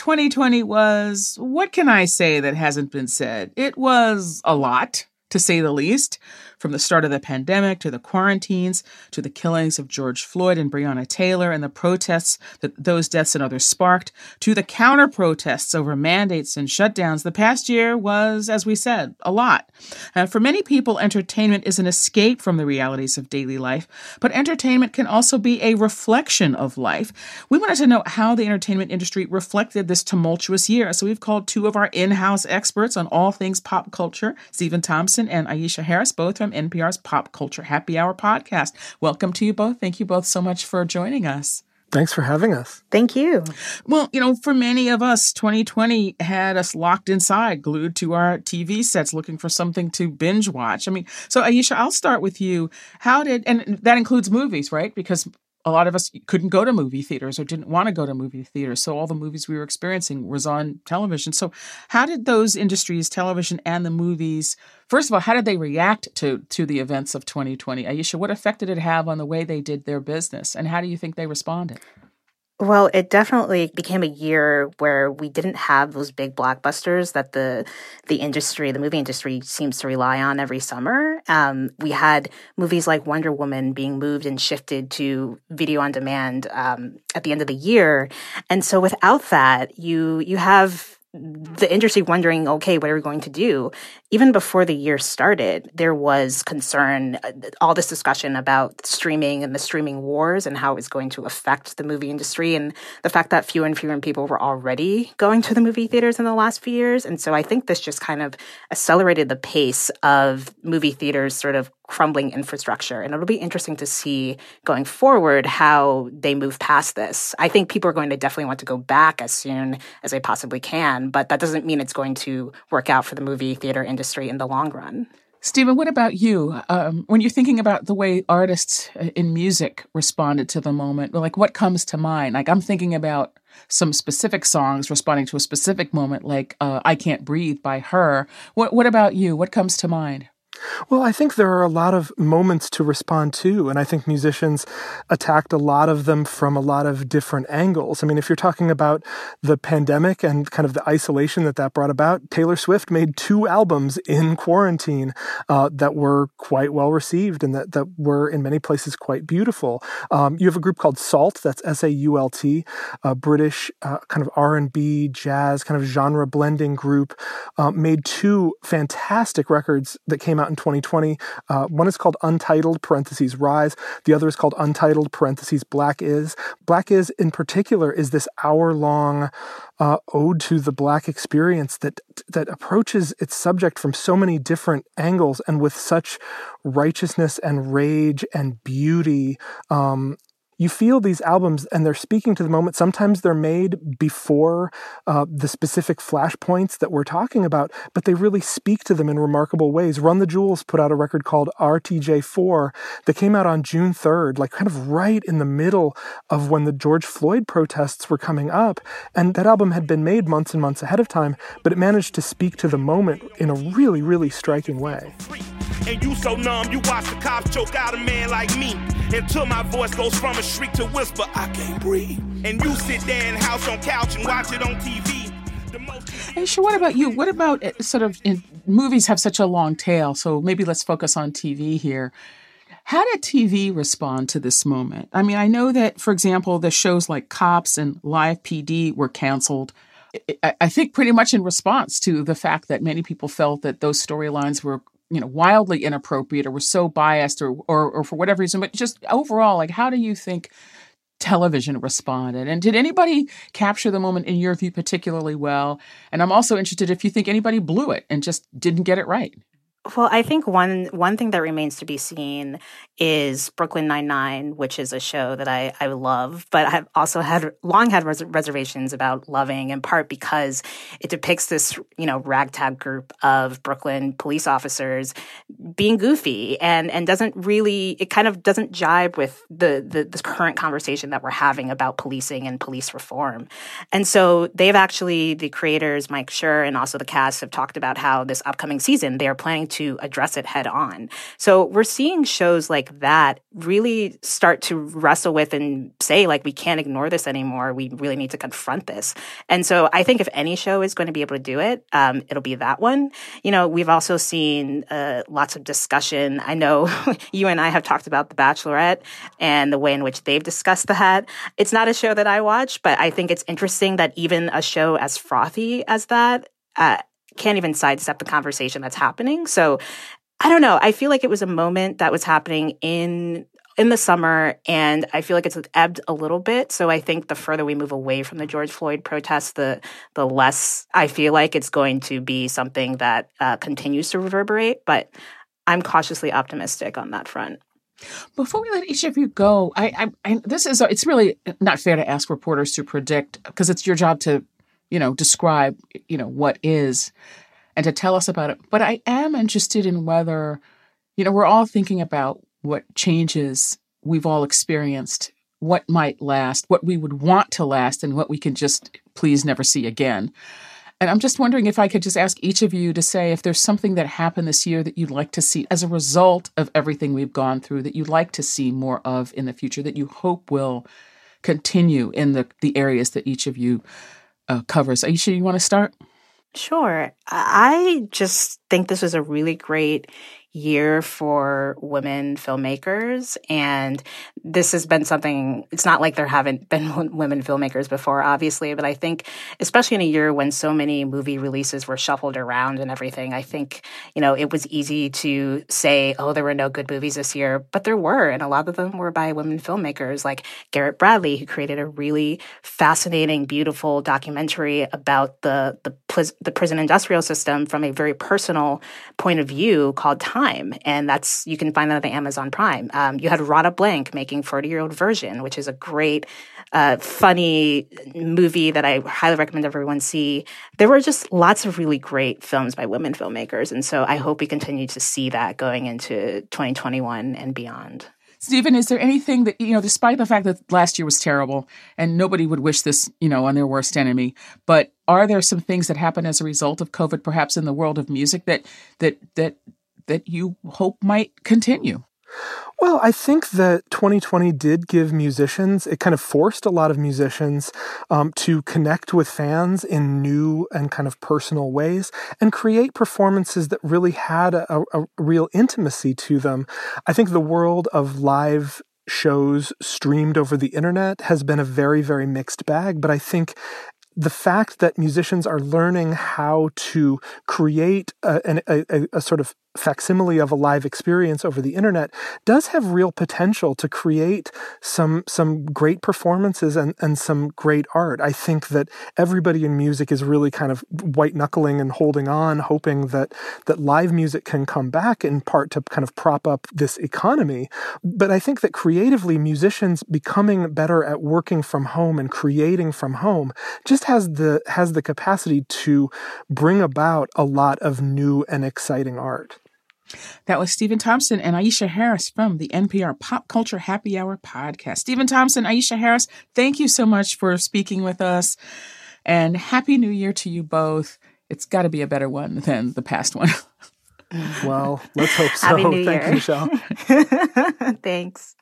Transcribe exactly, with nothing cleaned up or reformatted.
twenty twenty was, what can I say that hasn't been said? It was a lot, to say the least. From the start of the pandemic to the quarantines to the killings of George Floyd and Breonna Taylor and the protests that those deaths and others sparked, to the counter protests over mandates and shutdowns, the past year was, as we said, a lot. Uh, for many people, entertainment is an escape from the realities of daily life, but entertainment can also be a reflection of life. We wanted to know how the entertainment industry reflected this tumultuous year, so we've called two of our in-house experts on all things pop culture, Stephen Thompson and Aisha Harris, both from N P R's Pop Culture Happy Hour podcast. Welcome to you both. Thank you both so much for joining us. Thanks for having us. Thank you. Well, you know, for many of us, twenty twenty had us locked inside, glued to our T V sets, looking for something to binge watch. I mean, so Aisha, I'll start with you. How did, and that includes movies, right? Because a lot of us couldn't go to movie theaters or didn't want to go to movie theaters. So all the movies we were experiencing was on television. So how did those industries, television and the movies, first of all, how did they react to, to the events of twenty twenty? Aisha, what effect did it have on the way they did their business? And how do you think they responded? Well, it definitely became a year where we didn't have those big blockbusters that the the industry, the movie industry, seems to rely on every summer. Um, we had movies like Wonder Woman being moved and shifted to video on demand um, at the end of the year, and so without that, you you have the industry wondering, okay, what are we going to do? Even before the year started, there was concern, all this discussion about streaming and the streaming wars and how it's going to affect the movie industry, and the fact that fewer and fewer people were already going to the movie theaters in the last few years. And so I think this just kind of accelerated the pace of movie theaters sort of crumbling infrastructure. And it'll be interesting to see going forward how they move past this. I think people are going to definitely want to go back as soon as they possibly can, but that doesn't mean it's going to work out for the movie theater industry in the long run. Stephen, what about you? Um, when you're thinking about the way artists in music responded to the moment, like what comes to mind? Like I'm thinking about some specific songs responding to a specific moment, like uh, I Can't Breathe by Her. What, what about you? What comes to mind? Well, I think there are a lot of moments to respond to, and I think musicians attacked a lot of them from a lot of different angles. I mean, if you're talking about the pandemic and kind of the isolation that that brought about, Taylor Swift made two albums in quarantine uh, that were quite well received and that, that were in many places quite beautiful. Um, you have a group called SAULT, that's S A U L T, a British uh, kind of R and B, jazz, kind of genre blending group, uh, made two fantastic records that came out in twenty twenty. Uh, one is called Untitled, parentheses, Rise. The other is called Untitled, parentheses, Black Is. Black Is, in particular, is this hour-long uh, ode to the Black experience that that approaches its subject from so many different angles and with such righteousness and rage and beauty. Um, You feel these albums and they're speaking to the moment. Sometimes they're made before uh, the specific flashpoints that we're talking about, but they really speak to them in remarkable ways. Run the Jewels put out a record called R T J four that came out on June third, like kind of right in the middle of when the George Floyd protests were coming up. And that album had been made months and months ahead of time, but it managed to speak to the moment in a really, really striking way. And you so numb, you watch the cops choke out a man like me. Until my voice goes from a shriek to whisper, I can't breathe. And you sit there in house on couch and watch it on T V. Hey, sure. What about you? What about uh, sort of in, movies have such a long tail, so maybe let's focus on T V here. How did T V respond to this moment? I mean, I know that, for example, the shows like Cops and Live P D were canceled. I, I think pretty much in response to the fact that many people felt that those storylines were, you know, wildly inappropriate or were so biased or, or or for whatever reason. But just overall, like, how do you think television responded? And did anybody capture the moment, in your view, particularly well? And I'm also interested if you think anybody blew it and just didn't get it right. Well, I think one one thing that remains to be seen is Brooklyn Nine-Nine, which is a show that I, I love, but I have also had long had res- reservations about loving, in part because it depicts this, you know, ragtag group of Brooklyn police officers being goofy and, and doesn't really, it kind of doesn't jibe with the, the, the current conversation that we're having about policing and police reform. And so they've actually, the creators, Mike Schur, and also the cast have talked about how this upcoming season, they are planning to address it head on. So we're seeing shows like that really start to wrestle with and say, like, we can't ignore this anymore. We really need to confront this. And so I think if any show is going to be able to do it, um, it'll be that one. You know, we've also seen uh, lots of discussion. I know you and I have talked about The Bachelorette and the way in which they've discussed that. It's not a show that I watch, but I think it's interesting that even a show as frothy as that uh, can't even sidestep the conversation that's happening. So I don't know. I feel like it was a moment that was happening in in the summer, and I feel like it's ebbed a little bit. So I think the further we move away from the George Floyd protests, the the less I feel like it's going to be something that uh, continues to reverberate. But I'm cautiously optimistic on that front. Before we let each of you go, I, I, I this is it's really not fair to ask reporters to predict, because it's your job to, you know, describe, you know, what is and to tell us about it. But I am interested in whether, you know, we're all thinking about what changes we've all experienced, what might last, what we would want to last, and what we can just please never see again. And I'm just wondering if I could just ask each of you to say if there's something that happened this year that you'd like to see as a result of everything we've gone through, that you'd like to see more of in the future, that you hope will continue in the, the areas that each of you uh, covers. Aisha, you want to start? Sure. I just think this was a really great year for women filmmakers. And this has been something, it's not like there haven't been women filmmakers before, obviously, but I think especially in a year when so many movie releases were shuffled around and everything, I think, you know, it was easy to say, oh, there were no good movies this year, but there were. And a lot of them were by women filmmakers like Garrett Bradley, who created a really fascinating, beautiful documentary about the, the, the prison industrial system from a very personal point of view called Time. And that's, you can find that on the Amazon Prime. Um, you had Rada Blank making forty-year-old Version, which is a great, uh, funny movie that I highly recommend everyone see. There were just lots of really great films by women filmmakers. And so I hope we continue to see that going into twenty twenty-one and beyond. Stephen, is there anything that, you know, despite the fact that last year was terrible and nobody would wish this, you know, on their worst enemy, but are there some things that happened as a result of COVID, perhaps in the world of music, that that that that you hope might continue? Well, I think that twenty twenty did give musicians, it kind of forced a lot of musicians um, to connect with fans in new and kind of personal ways and create performances that really had a, a, a real intimacy to them. I think the world of live shows streamed over the internet has been a very, very mixed bag, but I think the fact that musicians are learning how to create a, a, a, a sort of facsimile of a live experience over the internet does have real potential to create some some great performances and, and some great art. I think that everybody in music is really kind of white-knuckling and holding on, hoping that that live music can come back in part to kind of prop up this economy. But I think that creatively, musicians becoming better at working from home and creating from home just has the has the capacity to bring about a lot of new and exciting art. That was Stephen Thompson and Aisha Harris from the N P R Pop Culture Happy Hour podcast. Stephen Thompson, Aisha Harris, thank you so much for speaking with us. And Happy New Year to you both. It's got to be a better one than the past one. Well, let's hope so. Happy New Thank Year. you, Michelle. Thanks.